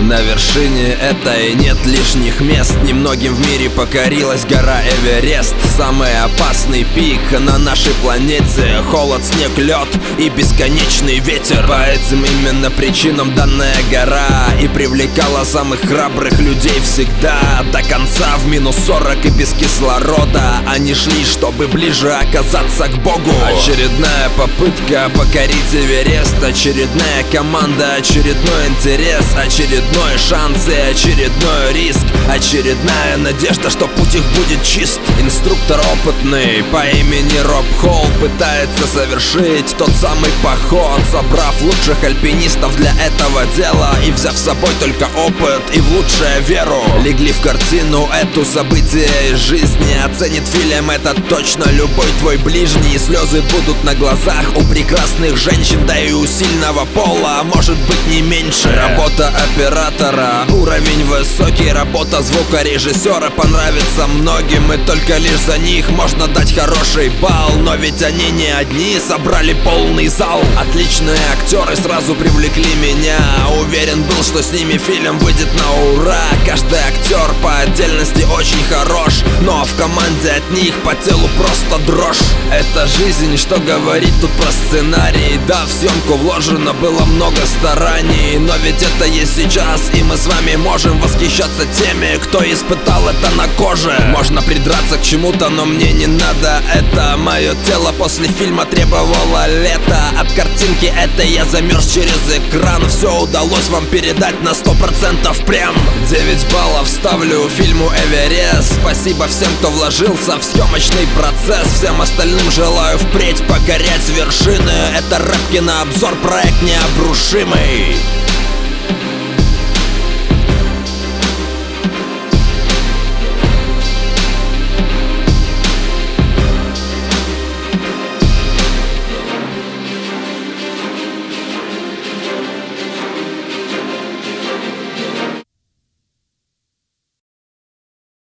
На вершине этой нет лишних мест. Немногим в мире покорилась гора Эверест. Самый опасный пик на нашей планете. Холод, снег, лед и бесконечный ветер. По этим именно причинам данная гора и привлекала самых храбрых людей всегда. До конца в минус 40 и без кислорода они шли, чтобы ближе оказаться к Богу. Очередная попытка покорить Эверест. Очередная команда, очередной интерес, очередной шанс и очередной риск. Очередная надежда, что путь их будет чист. Инструктор опытный по имени Роб Холл пытается совершить тот самый поход, собрав лучших альпинистов для этого дела и взяв с собой только опыт и в лучшую веру. Легли в картину эту события из жизни. Оценит фильм этот точно любой твой ближний. Слезы будут на глазах у прекрасных женщин, да и у сильного пола может быть не меньше. Работа оператора, уровень высокий. Работа звукорежиссера понравится многим, и только лишь за них можно дать хороший балл. Но ведь они не одни, собрали полный зал. Отличные актеры сразу привлекли меня. Уверен был, что с ними фильм выйдет на ура. Каждый актер по отдельности очень хорош, но в команде от них по телу просто дрожь. Это жизнь, что говорить тут про сценарий. Да, в съемку вложено было много стараний, но ведь это есть сейчас, и мы с вами можем восхищаться теми, кто испытал это на коже. Можно придраться к чему-то, но мне не надо это. Мое тело после фильма требовало лета. От картинки этой я замерз через экран. Все удалось вам передать на 100% прям. 9 баллов ставлю фильму Эверест. Спасибо всем, кто вложился в съемочный процесс. Всем остальным желаю впредь покорять вершины. Это рэп-кинообзор, проект необрушимый.